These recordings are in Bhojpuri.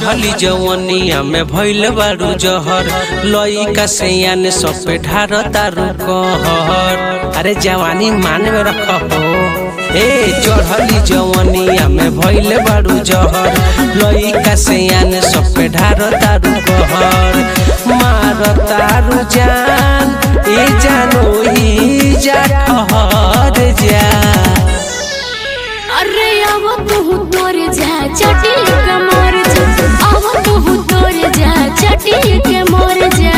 चढ़ली जवनिया में भइल बारू जहर लइका से याने सब पे ढार तारू कहर। अरे जवानी मान में रख हो ए चढ़ली जवनिया में भइल बारू जहर लइका से याने सब पे ढार तारू कहर। मार तारू जान ए जानो ही जा ठहर जा। अरे अब तू तोरे जा चटी के मर जा, अब तू तोरे जा चटी के मर जा।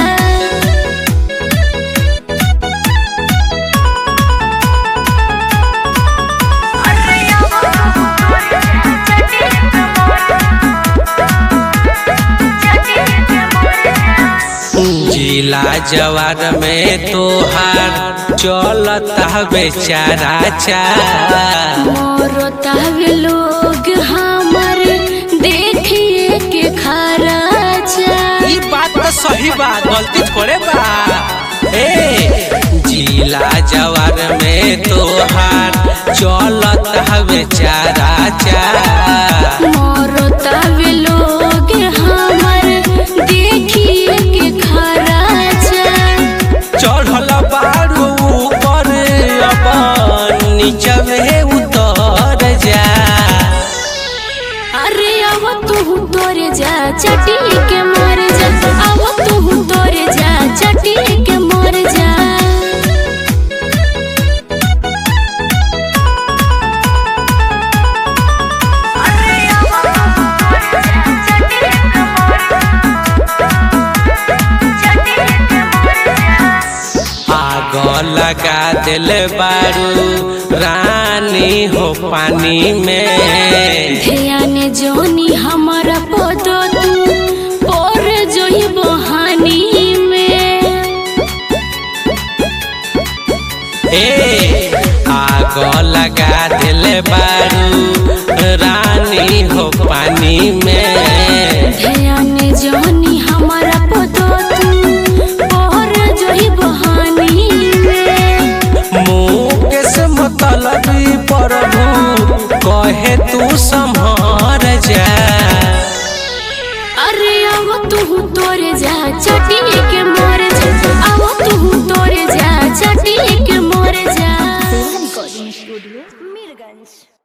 जिला जवार में तोहार चलता बेचारा चा मोरता लोग हमर देखिए के खरा जा। ई बात तो सही बा, गलती थोड़े बा। ए जिला जवार में तोहार चलता बेचारा चा मोरता लोग हमर देखिए के खरा जा। चढ़ल बारू ऊपर अब नीचे में उतर जा। अरे अब तू तोरे जा चटी के मर जा, अब तू तोरे जा चटी के मर जा। आग लगा दिल बारू रानी हो पानी में। ध्यान जोनी हमारा पदो तू और जोही बहानी में। ए आग लगा दिल बारू रानी हो पानी में। ध्यान जोनी हमारा पदो तू और जोही बहानी में। मुकेश मतलबी प्रभु कहे तू संभर जा। अरे अब तू तोरे जा चटी के मर जा, अब तू तोरे जा चटी के मर जा। Recording studio Mirganj.